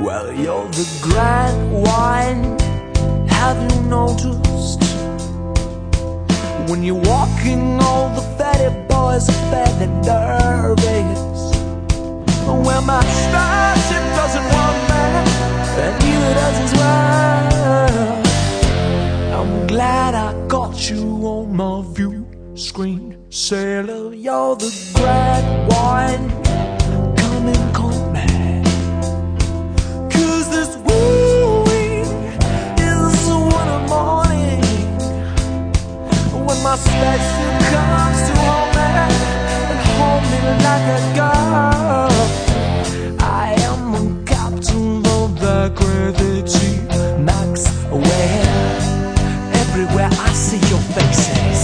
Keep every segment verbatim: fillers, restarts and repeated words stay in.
Well, you're the grand wine. Have you noticed? When you're walking, all the fatty boys are fairly nervous. Well, my starship doesn't want that, and neither does his wife. I'm glad I got you on my view screen. Sailor, you're the grand wine. Come and call me, 'cause this wooing is what I'm morning. When my spaceship comes to hold me and hold me like a girl, I am a captain of the gravity Maxwell. Everywhere I see your faces,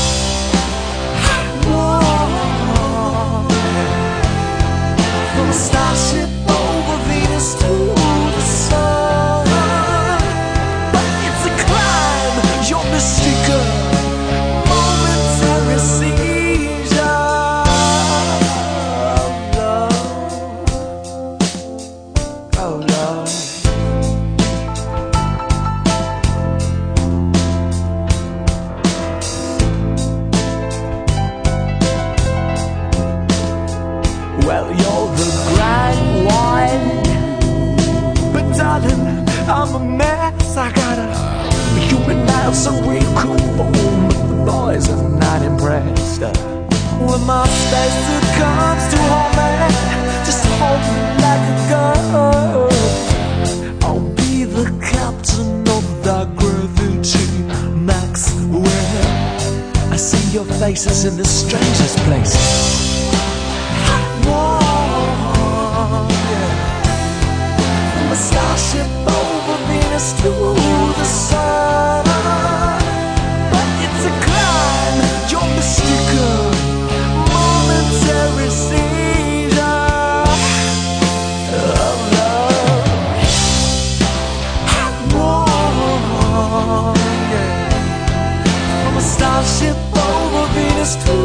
from a starship over Venus to the sun. But it's a climb, you're mistaken. Momentary seizure of love. Oh love. Well, you're the grand wine, but darling, I'm a mess. I got a human mouth, so real cool, but the boys are not impressed. When my spacesuit comes to hold me, just hold me like a girl. I'll be the captain of the gravity Maxwell. I see your faces in the strangest places. From a starship over Venus to the sun. But it's a climb, you're mistaken. Momentary seizure of love. Whoa, yeah. From a starship over Venus to